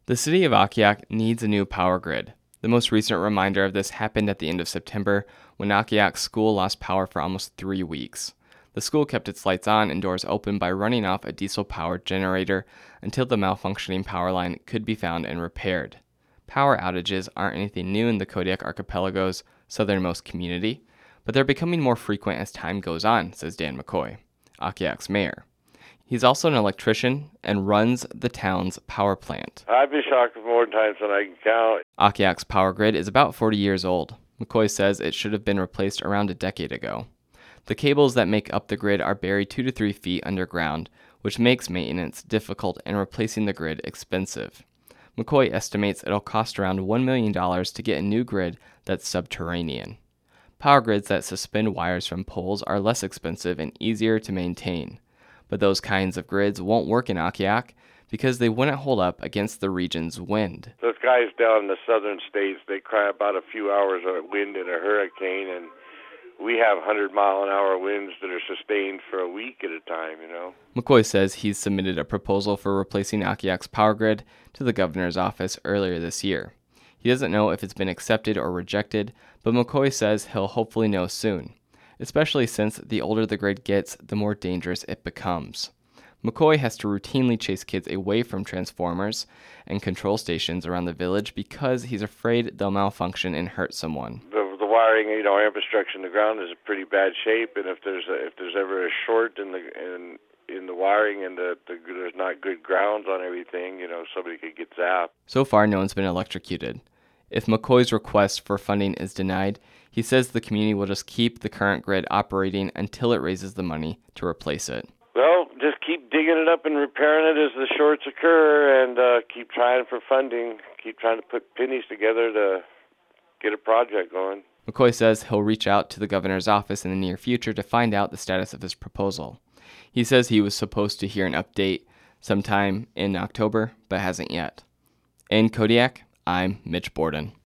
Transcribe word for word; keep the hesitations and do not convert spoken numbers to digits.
The city of Akiak needs a new power grid. The most recent reminder of this happened at the end of September when Akiak's school lost power for almost three weeks. The school kept its lights on and doors open by running off a diesel-powered generator until the malfunctioning power line could be found and repaired. Power outages aren't anything new in the Kodiak Archipelago's southernmost community, but they're becoming more frequent as time goes on, says Dan McCoy, Akiak's mayor. He's also an electrician and runs the town's power plant. I've been shocked more times than I can count. Akiak's power grid is about forty years old. McCoy says it should have been replaced around a decade ago. The cables that make up the grid are buried two to three feet underground, which makes maintenance difficult and replacing the grid expensive. McCoy estimates it'll cost around one million dollars to get a new grid that's subterranean. Power grids that suspend wires from poles are less expensive and easier to maintain. But those kinds of grids won't work in Akiak because they wouldn't hold up against the region's wind. Those guys down in the southern states, they cry about a few hours of wind in a hurricane, and we have one hundred mile an hour winds that are sustained for a week at a time, you know. McCoy says he's submitted a proposal for replacing Akiak's power grid to the governor's office earlier this year. He doesn't know if it's been accepted or rejected, but McCoy says he'll hopefully know soon, especially since the older the grid gets, the more dangerous it becomes. McCoy has to routinely chase kids away from transformers and control stations around the village because he's afraid they'll malfunction and hurt someone. The, the wiring, you know, our infrastructure in the ground is in pretty bad shape, and if there's a, if there's ever a short in the in in the wiring and the, the there's not good grounds on everything, you know, somebody could get zapped. So far, no one's been electrocuted. If McCoy's request for funding is denied, he says the community will just keep the current grid operating until it raises the money to replace it. Well, just keep digging it up and repairing it as the shorts occur, and uh, keep trying for funding, keep trying to put pennies together to get a project going. McCoy says he'll reach out to the governor's office in the near future to find out the status of his proposal. He says he was supposed to hear an update sometime in October, but hasn't yet. In Kodiak, I'm Mitch Borden.